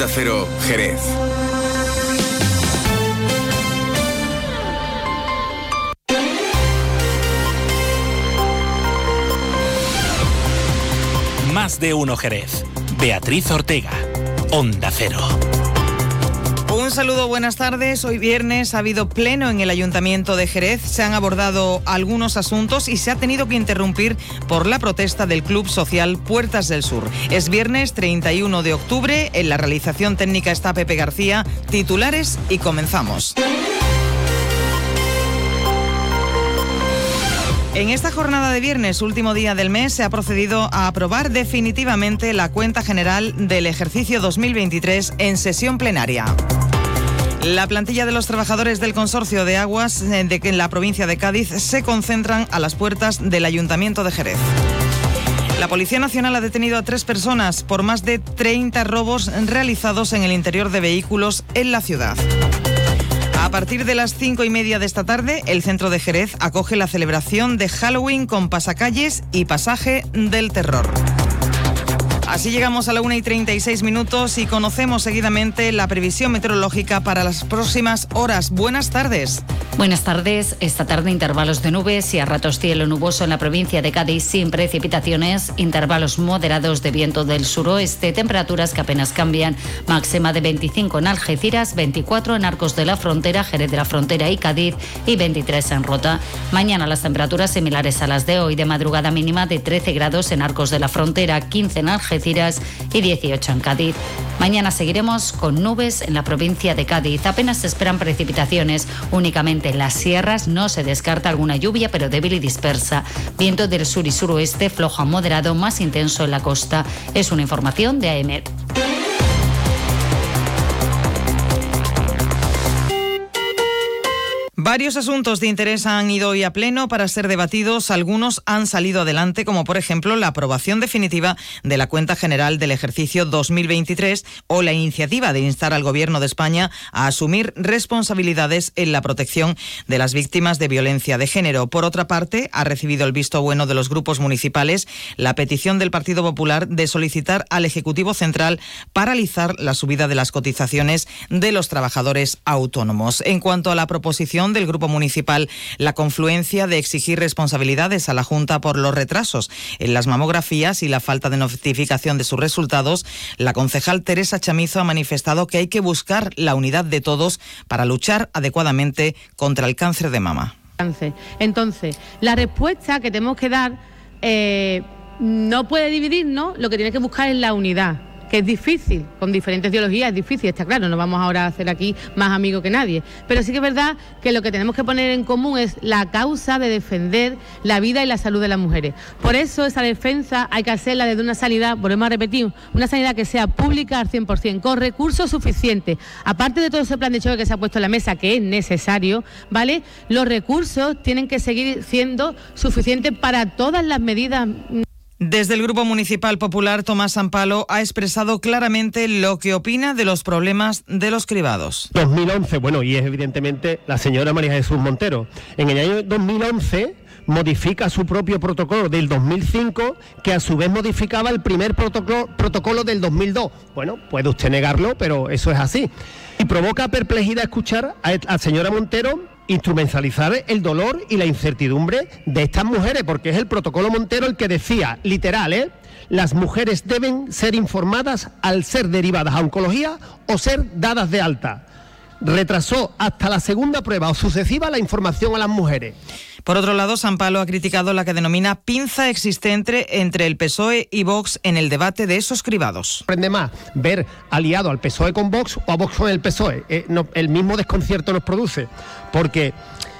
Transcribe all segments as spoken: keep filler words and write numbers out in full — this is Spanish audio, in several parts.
Onda Cero, Jerez. Más de uno Jerez. Beatriz Ortega, Onda Cero. Un saludo, buenas tardes. Hoy viernes ha habido pleno en el Ayuntamiento de Jerez. Se han abordado algunos asuntos y se ha tenido que interrumpir por la protesta del Club Social Puertas del Sur. Es viernes treinta y uno de octubre. En la realización técnica está Pepe García. Titulares y comenzamos. En esta jornada de viernes, último día del mes, se ha procedido a aprobar definitivamente la cuenta general del ejercicio dos mil veintitrés en sesión plenaria. La plantilla de los trabajadores del Consorcio de Aguas de en la provincia de Cádiz se concentran a las puertas del Ayuntamiento de Jerez. La Policía Nacional ha detenido a tres personas por más de treinta robos realizados en el interior de vehículos en la ciudad. A partir de las cinco y media de esta tarde, el centro de Jerez acoge la celebración de Halloween con pasacalles y pasaje del terror. Así llegamos a la una y treinta y seis minutos y conocemos seguidamente la previsión meteorológica para las próximas horas. Buenas tardes. Buenas tardes. Esta tarde intervalos de nubes y a ratos cielo nuboso en la provincia de Cádiz sin precipitaciones, intervalos moderados de viento del suroeste, temperaturas que apenas cambian, máxima de veinticinco en Algeciras, veinticuatro en Arcos de la Frontera, Jerez de la Frontera y Cádiz y veintitrés en Rota. Mañana las temperaturas similares a las de hoy, de madrugada mínima de trece grados en Arcos de la Frontera, quince en Algeciras y dieciocho en Cádiz. Mañana seguiremos con nubes en la provincia de Cádiz. Apenas se esperan precipitaciones, únicamente en las sierras no se descarta alguna lluvia, pero débil y dispersa. Viento del sur y suroeste, flojo a moderado, más intenso en la costa. Es una información de AEMET. Varios asuntos de interés han ido hoy a pleno para ser debatidos. Algunos han salido adelante, como por ejemplo la aprobación definitiva de la cuenta general del ejercicio dos mil veintitrés o la iniciativa de instar al Gobierno de España a asumir responsabilidades en la protección de las víctimas de violencia de género. Por otra parte, ha recibido el visto bueno de los grupos municipales la petición del Partido Popular de solicitar al Ejecutivo Central paralizar la subida de las cotizaciones de los trabajadores autónomos. En cuanto a la proposición del Grupo Municipal La Confluencia de exigir responsabilidades a la Junta por los retrasos en las mamografías y la falta de notificación de sus resultados, la concejal Teresa Chamizo ha manifestado que hay que buscar la unidad de todos para luchar adecuadamente contra el cáncer de mama. Entonces, la respuesta que tenemos que dar eh, no puede dividirnos, lo que tiene que buscar es la unidad, que es difícil, con diferentes ideologías es difícil, está claro, no vamos ahora a hacer aquí más amigos que nadie, pero sí que es verdad que lo que tenemos que poner en común es la causa de defender la vida y la salud de las mujeres. Por eso esa defensa hay que hacerla desde una sanidad, volvemos a repetir, una sanidad que sea pública al cien por ciento, con recursos suficientes. Aparte de todo ese plan de choque que se ha puesto en la mesa, que es necesario, ¿vale? Los recursos tienen que seguir siendo suficientes para todas las medidas. Desde el Grupo Municipal Popular, Tomás Sampalo ha expresado claramente lo que opina de los problemas de los cribados. dos mil once, bueno, y es evidentemente la señora María Jesús Montero. En el año dos mil once modifica su propio protocolo del dos mil cinco, que a su vez modificaba el primer protocolo, protocolo del dos mil dos. Bueno, puede usted negarlo, pero eso es así. Y provoca perplejidad escuchar a la señora Montero instrumentalizar el dolor y la incertidumbre de estas mujeres, porque es el protocolo Montero el que decía, literal, ¿eh? Las mujeres deben ser informadas al ser derivadas a oncología o ser dadas de alta. Retrasó hasta la segunda prueba o sucesiva la información a las mujeres. Por otro lado, Sampalo ha criticado la que denomina pinza existente entre el P S O E y Vox en el debate de esos cribados. Sorprende más ver aliado al P S O E con Vox o a Vox con el P S O E. Eh, no, el mismo desconcierto nos produce, porque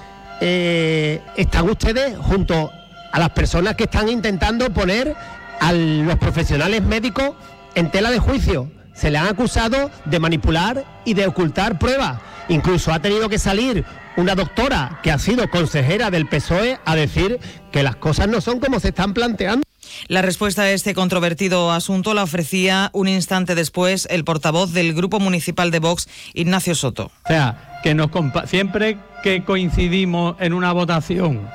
eh, están ustedes junto a las personas que están intentando poner a los profesionales médicos en tela de juicio. Se le han acusado de manipular y de ocultar pruebas. Incluso ha tenido que salir una doctora que ha sido consejera del P S O E a decir que las cosas no son como se están planteando. La respuesta a este controvertido asunto la ofrecía un instante después el portavoz del Grupo Municipal de Vox, Ignacio Soto. O sea, que nos compa- siempre que coincidimos en una votación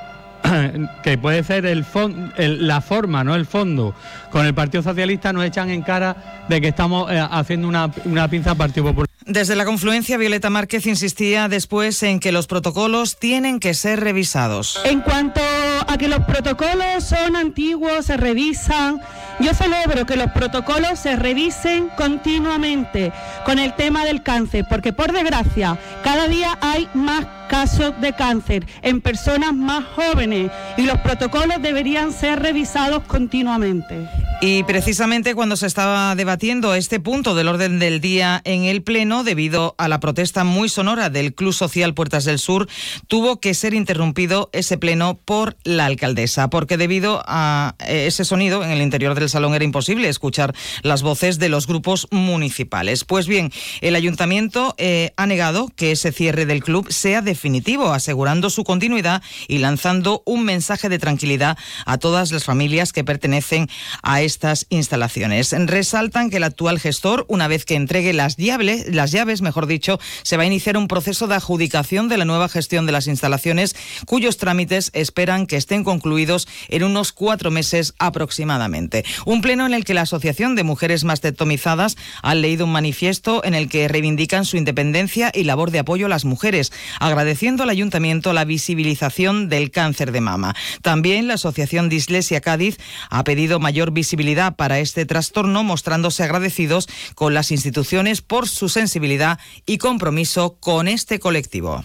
que puede ser el, fon, el la forma, no el fondo, con el Partido Socialista, nos echan en cara de que estamos eh, haciendo una, una pinza al Partido Popular. Desde la confluencia, Violeta Márquez insistía después en que los protocolos tienen que ser revisados. En cuanto a que los protocolos son antiguos, se revisan, yo celebro que los protocolos se revisen continuamente con el tema del cáncer, porque por desgracia cada día hay más casos de cáncer en personas más jóvenes y los protocolos deberían ser revisados continuamente. Y precisamente cuando se estaba debatiendo este punto del orden del día en el Pleno, debido a la protesta muy sonora del Club Social Puertas del Sur, tuvo que ser interrumpido ese pleno por la alcaldesa, porque debido a ese sonido en el interior del salón era imposible escuchar las voces de los grupos municipales. Pues bien, el ayuntamiento eh, ha negado que ese cierre del club sea definitivo, asegurando su continuidad y lanzando un mensaje de tranquilidad a todas las familias que pertenecen a estas instalaciones. Resaltan que el actual gestor, una vez que entregue las llaves, las llaves, mejor dicho, se va a iniciar un proceso de adjudicación de la nueva gestión de las instalaciones, cuyos trámites esperan que estén concluidos en unos cuatro meses aproximadamente. Un pleno en el que la Asociación de Mujeres Mastectomizadas ha leído un manifiesto en el que reivindican su independencia y labor de apoyo a las mujeres, agradeciendo al Ayuntamiento la visibilización del cáncer de mama. También la Asociación Dislexia Cádiz ha pedido mayor visibilidad para este trastorno, mostrándose agradecidos con las instituciones por su sensibilidad y compromiso con este colectivo.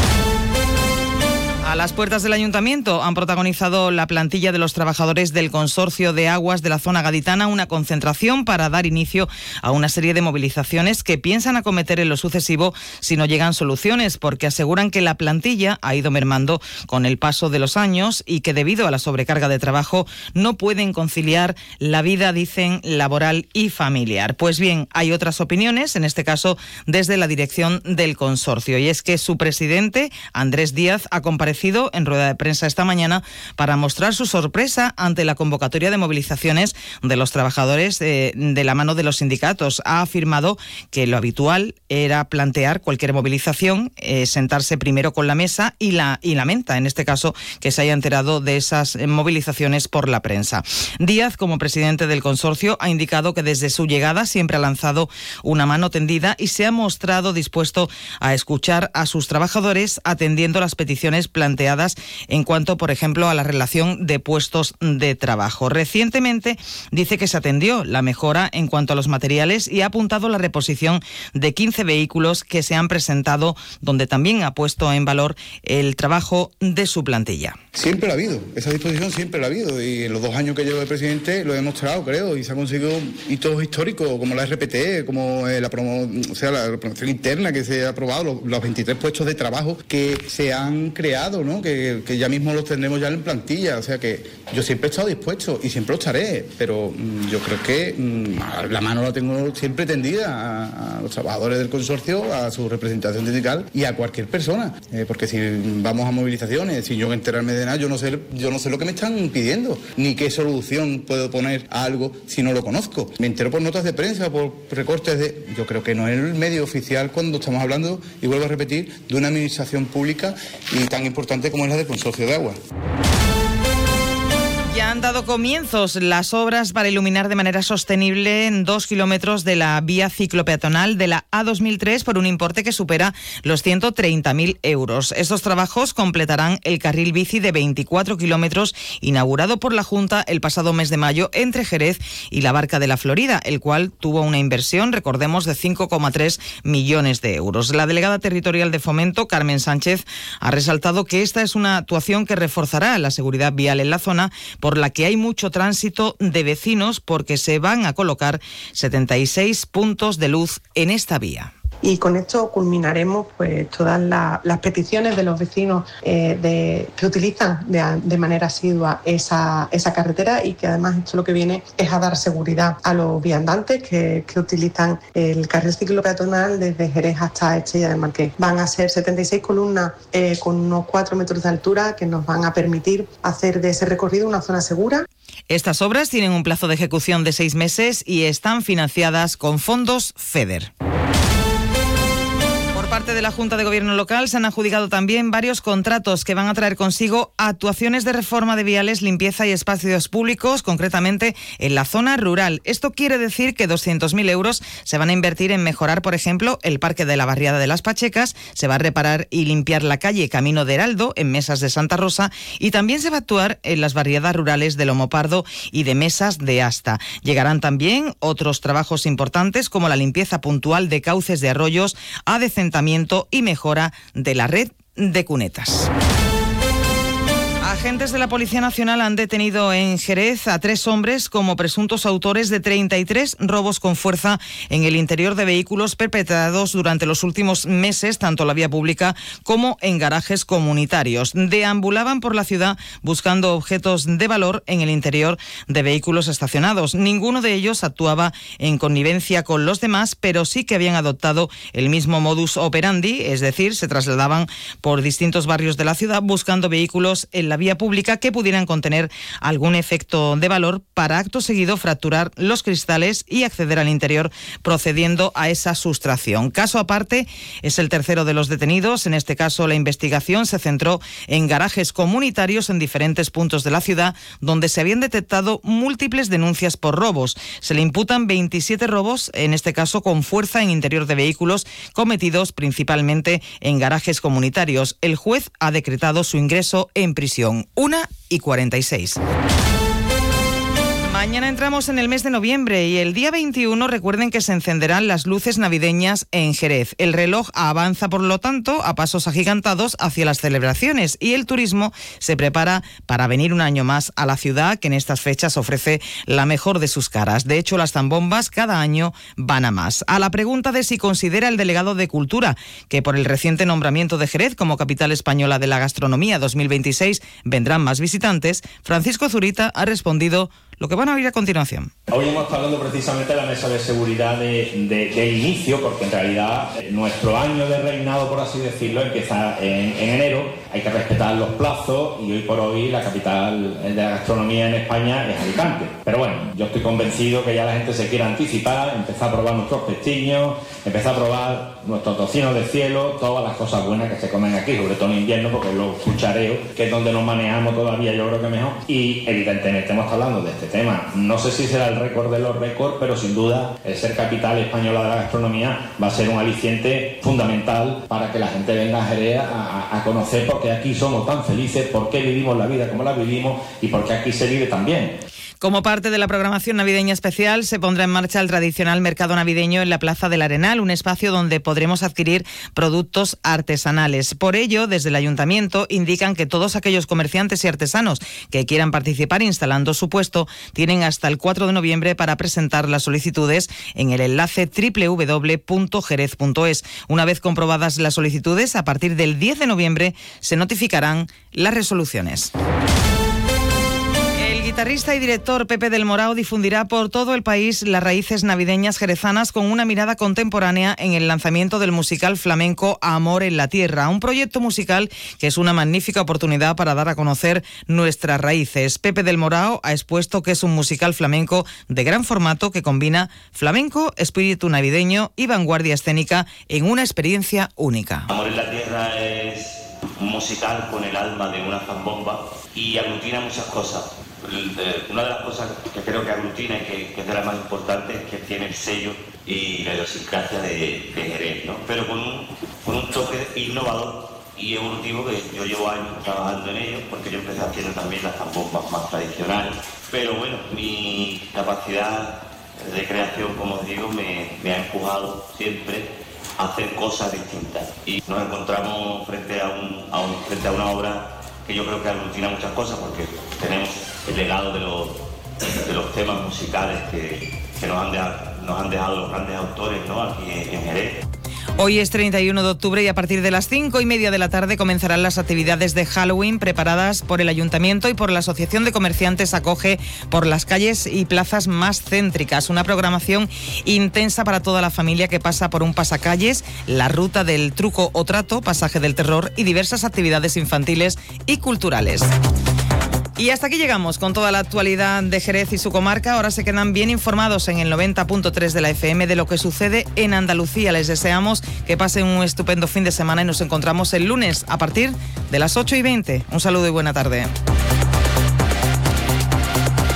A las puertas del Ayuntamiento han protagonizado la plantilla de los trabajadores del Consorcio de Aguas de la Zona Gaditana una concentración para dar inicio a una serie de movilizaciones que piensan acometer en lo sucesivo si no llegan soluciones, porque aseguran que la plantilla ha ido mermando con el paso de los años y que debido a la sobrecarga de trabajo no pueden conciliar la vida, dicen, laboral y familiar. Pues bien, hay otras opiniones, en este caso desde la dirección del consorcio, y es que su presidente, Andrés Díaz, ha comparecido en rueda de prensa esta mañana para mostrar su sorpresa ante la convocatoria de movilizaciones de los trabajadores eh, de la mano de los sindicatos. Ha afirmado que lo habitual era plantear cualquier movilización, eh, sentarse primero con la mesa y, la, y lamenta, en este caso, que se haya enterado de esas movilizaciones por la prensa. Díaz, como presidente del consorcio, ha indicado que desde su llegada siempre ha lanzado una mano tendida y se ha mostrado dispuesto a escuchar a sus trabajadores, atendiendo las peticiones planteadas en cuanto, por ejemplo, a la relación de puestos de trabajo. Recientemente dice que se atendió la mejora en cuanto a los materiales y ha apuntado la reposición de quince vehículos que se han presentado, donde también ha puesto en valor el trabajo de su plantilla. Siempre la ha habido, esa disposición siempre la ha habido, y en los dos años que llevo de presidente lo he demostrado, creo, y se han conseguido hitos históricos como la R P T, como la, promo, o sea, la promoción interna que se ha aprobado, los, los veintitrés puestos de trabajo que se han creado, ¿no? Que, que ya mismo los tendremos ya en plantilla, o sea que yo siempre he estado dispuesto y siempre lo estaré, pero mmm, yo creo que mmm, la mano la tengo siempre tendida a, a los trabajadores del consorcio, a su representación sindical y a cualquier persona, eh, porque si vamos a movilizaciones, sin yo enterarme de nada, yo no sé, yo no sé lo que me están pidiendo, ni qué solución puedo poner a algo si no lo conozco. Me entero por notas de prensa, por recortes de... Yo creo que no es el medio oficial cuando estamos hablando, y vuelvo a repetir, de una administración pública y tan importante como es la del Consorcio de Agua. Ya han dado comienzos las obras para iluminar de manera sostenible en dos kilómetros de la vía ciclopeatonal de la A dos mil tres por un importe que supera los ciento treinta mil euros. Estos trabajos completarán el carril bici de veinticuatro kilómetros inaugurado por la Junta el pasado mes de mayo entre Jerez y la Barca de la Florida, el cual tuvo una inversión, recordemos, de cinco coma tres millones de euros. La delegada territorial de Fomento, Carmen Sánchez, ha resaltado que esta es una actuación que reforzará la seguridad vial en la zona, por la que hay mucho tránsito de vecinos, porque se van a colocar setenta y seis puntos de luz en esta vía. Y con esto culminaremos pues todas la, las peticiones de los vecinos eh, de, que utilizan de, de manera asidua esa, esa carretera, y que además esto lo que viene es a dar seguridad a los viandantes que, que utilizan el carril ciclopeatonal desde Jerez hasta Estella del Marqués. Van a ser setenta y seis columnas eh, con unos cuatro metros de altura que nos van a permitir hacer de ese recorrido una zona segura. Estas obras tienen un plazo de ejecución de seis meses y están financiadas con fondos FEDER. Por parte de la Junta de Gobierno local se han adjudicado también varios contratos que van a traer consigo actuaciones de reforma de viales, limpieza y espacios públicos, concretamente en la zona rural. Esto quiere decir que doscientos mil euros se van a invertir en mejorar, por ejemplo, el Parque de la Barriada de las Pachecas, se va a reparar y limpiar la calle Camino de Heraldo en Mesas de Santa Rosa y también se va a actuar en las barriadas rurales de Lomo Pardo y de Mesas de Asta. Llegarán también otros trabajos importantes como la limpieza puntual de cauces de arroyos, adecentamiento y mejora de la red de cunetas. Agentes de la Policía Nacional han detenido en Jerez a tres hombres como presuntos autores de treinta y tres robos con fuerza en el interior de vehículos perpetrados durante los últimos meses, tanto en la vía pública como en garajes comunitarios. Deambulaban por la ciudad buscando objetos de valor en el interior de vehículos estacionados. Ninguno de ellos actuaba en connivencia con los demás, pero sí que habían adoptado el mismo modus operandi, es decir, se trasladaban por distintos barrios de la ciudad buscando vehículos en la vía pública que pudieran contener algún efecto de valor para acto seguido fracturar los cristales y acceder al interior procediendo a esa sustracción. Caso aparte es el tercero de los detenidos. En este caso la investigación se centró en garajes comunitarios en diferentes puntos de la ciudad donde se habían detectado múltiples denuncias por robos. Se le imputan veintisiete robos, en este caso con fuerza en interior de vehículos cometidos principalmente en garajes comunitarios. El juez ha decretado su ingreso en prisión. una y cuarenta y seis. Mañana entramos en el mes de noviembre y el día veintiuno recuerden que se encenderán las luces navideñas en Jerez. El reloj avanza, por lo tanto, a pasos agigantados hacia las celebraciones y el turismo se prepara para venir un año más a la ciudad, que en estas fechas ofrece la mejor de sus caras. De hecho, las zambombas cada año van a más. A la pregunta de si considera el delegado de Cultura que por el reciente nombramiento de Jerez como capital española de la gastronomía dos mil veintiséis vendrán más visitantes, Francisco Zurita ha respondido lo que van a oír a continuación. Hoy hemos estado hablando precisamente de la mesa de seguridad de, de, de inicio, porque en realidad eh, nuestro año de reinado, por así decirlo, empieza en, en enero. Hay que respetar los plazos y hoy por hoy la capital de la gastronomía en España es Alicante. Pero bueno, yo estoy convencido que ya la gente se quiere anticipar, empezar a probar nuestros pestiños, empezar a probar nuestros tocinos de cielo, todas las cosas buenas que se comen aquí, sobre todo en invierno, porque los cuchareos, que es donde nos manejamos todavía, yo creo que mejor. Y evidentemente estamos hablando de este tema. No sé si será el récord de los récords, pero sin duda el ser capital española de la gastronomía va a ser un aliciente fundamental para que la gente venga a Jerez a, a conocer por qué aquí somos tan felices, por qué vivimos la vida como la vivimos y por qué aquí se vive tan bien. Como parte de la programación navideña especial, se pondrá en marcha el tradicional mercado navideño en la Plaza del Arenal, un espacio donde podremos adquirir productos artesanales. Por ello, desde el Ayuntamiento indican que todos aquellos comerciantes y artesanos que quieran participar instalando su puesto tienen hasta el cuatro de noviembre para presentar las solicitudes en el enlace doble u doble u doble u punto jerez punto es. Una vez comprobadas las solicitudes, a partir del diez de noviembre se notificarán las resoluciones. El guitarrista y director Pepe del Morao difundirá por todo el país las raíces navideñas jerezanas con una mirada contemporánea en el lanzamiento del musical flamenco Amor en la Tierra, un proyecto musical que es una magnífica oportunidad para dar a conocer nuestras raíces. Pepe del Morao ha expuesto que es un musical flamenco de gran formato que combina flamenco, espíritu navideño y vanguardia escénica en una experiencia única. Amor en la Tierra es un musical con el alma de una zambomba y aglutina muchas cosas. Una de las cosas que creo que aglutina y que, que es de las más importantes es que tiene el sello y la idiosincrasia de, de Jerez, ¿no? Pero con un, con un toque innovador y evolutivo que yo llevo años trabajando en ello, porque yo empecé haciendo también las zambombas más tradicionales. Pero bueno, mi capacidad de creación, como os digo, me, me ha empujado siempre a hacer cosas distintas. Y nos encontramos frente a, un, a, un, frente a una obra que yo creo que aglutina muchas cosas, porque tenemos el legado de los, de los temas musicales que, que nos, han dejado, nos han dejado los grandes autores, ¿no?, aquí en, en Jerez. Hoy es treinta y uno de octubre y a partir de las cinco y media de la tarde comenzarán las actividades de Halloween preparadas por el Ayuntamiento y por la Asociación de Comerciantes Acoge por las calles y plazas más céntricas. Una programación intensa para toda la familia que pasa por un pasacalles, la ruta del truco o trato, pasaje del terror y diversas actividades infantiles y culturales. Y hasta aquí llegamos con toda la actualidad de Jerez y su comarca. Ahora se quedan bien informados en el noventa punto tres de la F M de lo que sucede en Andalucía. Les deseamos que pasen un estupendo fin de semana y nos encontramos el lunes a partir de las ocho y veinte. Un saludo y buena tarde.